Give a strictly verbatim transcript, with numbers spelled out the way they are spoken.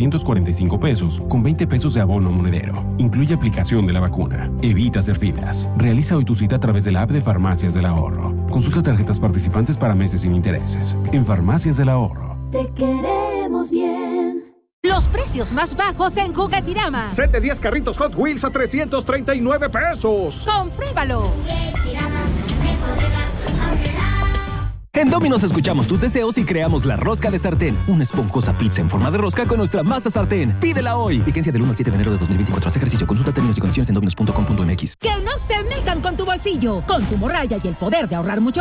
ochocientos cuarenta y cinco pesos, con veinte pesos de abono monedero. Incluye aplicación de la vacuna. Evita hacer filas. Realiza hoy tu cita a través de la app de Farmacias del Ahorro. Consulta tarjetas participantes para meses sin intereses. En Farmacias del Ahorro. Te queremos bien. Los precios más bajos en Juguetirama. Set de diez carritos Hot Wheels a trescientos treinta y nueve pesos. ¡Compruébalo! En Domino's escuchamos tus deseos y creamos la rosca de sartén. Una esponjosa pizza en forma de rosca con nuestra masa sartén. Pídela hoy. Vigencia del uno al siete de enero de dos mil veinticuatro. Haz ejercicio. Consulta términos y condiciones en dominos punto com punto m x. Que no se metan con tu bolsillo. Con tu morralla y el poder de ahorrar mucho